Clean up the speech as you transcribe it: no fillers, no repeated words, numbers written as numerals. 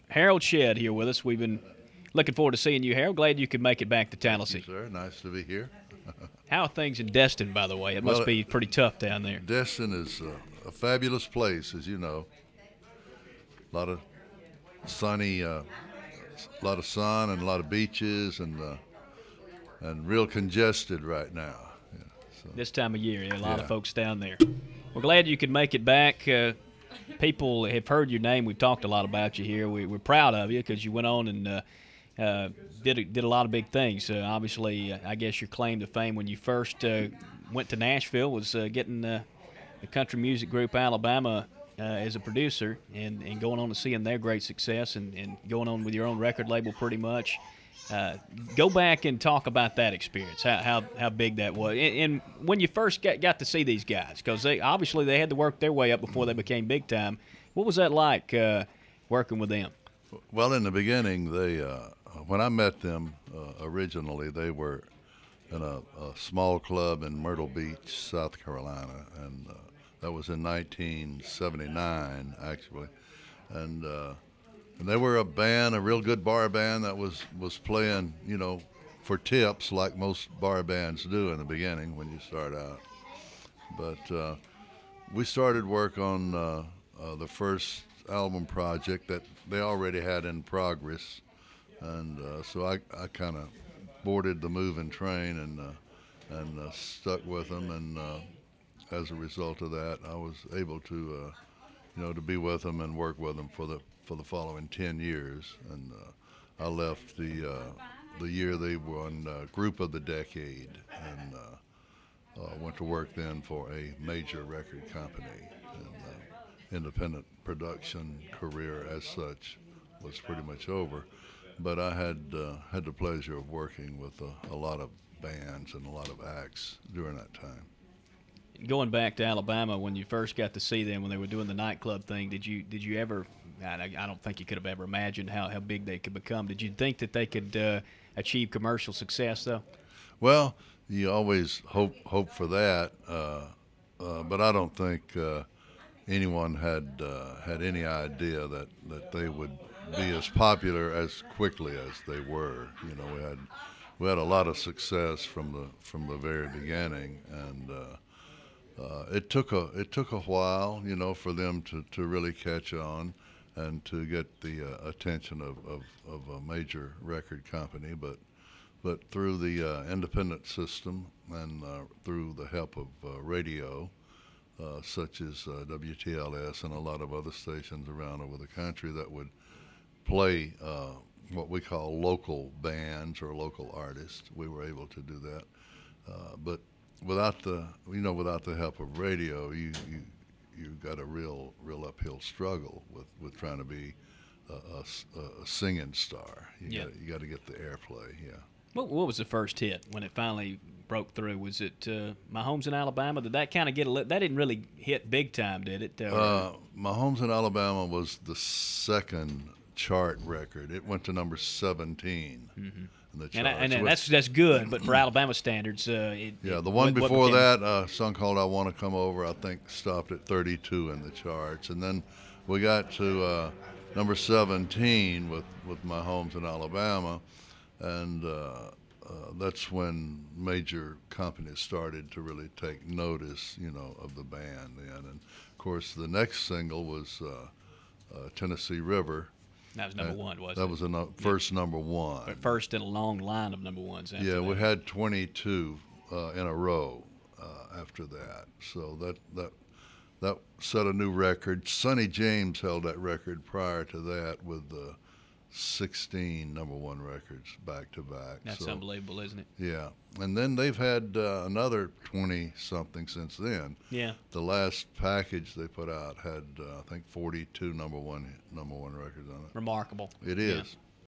Harold Shedd here with us. We've been looking forward to seeing you, Harold. Glad you could make it back to Thank you, Tallahassee. sir. Nice to be here. How are things in Destin, by the way? It must Well, be pretty tough down there. Destin is a fabulous place, as you know. A lot of sunny, a lot of sun and a lot of beaches, and real congested right now. Yeah, so. This time of year, a lot of Yeah. folks down there. We're glad you could make it back. People have heard your name. We've talked a lot about you here. We're proud of you because you went on and did a lot of big things. Obviously, I guess your claim to fame when you first went to Nashville was getting the country music group Alabama as a producer and going on to seeing their great success and going on with your own record label pretty much. Go back and talk about that experience, how big that was. And when you first got to see these guys, because they had to work their way up before they became big time. What was that like working with them? Well, in the beginning, they when I met them originally, they were in a small club in Myrtle Beach, South Carolina, and that was in 1979, actually, and they were a band, a real good bar band that was playing, for tips like most bar bands do in the beginning when you start out. But we started work on the first album project that they already had in progress, and so I kind of boarded the moving train and stuck with them, and as a result of that, I was able to to be with them and work with them for the following 10 years, and I left the year they won Group of the Decade, and went to work then for a major record company, and independent production career as such was pretty much over. But I had the pleasure of working with a lot of bands and a lot of acts during that time. Going back to Alabama, when you first got to see them when they were doing the nightclub thing, did you ever? I don't think you could have ever imagined how big they could become. Did you think that they could achieve commercial success though? Well, you always hope for that, but I don't think anyone had any idea that they would be as popular as quickly as they were. We had a lot of success from the very beginning, and it took a while, for them to really catch on and to get the attention of a major record company, but through the independent system and through the help of radio, such as WTLS and a lot of other stations around over the country that would play what we call local bands or local artists, we were able to do that. But without the help of radio, you got a real uphill struggle with trying to be a singing star. You got to get the airplay. Yeah. What was the first hit when it finally broke through? Was it My Home's in Alabama? Did that kind of get that didn't really hit big time, did it? My Home's in Alabama was the second chart record. It went to number 17 in the charts. And that's good, but for Alabama standards, the one before that, a song called "I Want to Come Over," I think stopped at 32 in the charts, and then we got to number 17 with "My Home's in Alabama," and that's when major companies started to really take notice, of the band. And of course, the next single was "Tennessee River." That was number one, wasn't it? That was the first number one. But first in a long line of number ones. Yeah, we had 22 in a row after that. So that set a new record. Sonny James held that record prior to that with 16 number one records back to back. That's unbelievable, isn't it? Yeah. And then they've had another 20-something since then. Yeah. The last package they put out had, I think, 42 number one records on it. Remarkable. It is.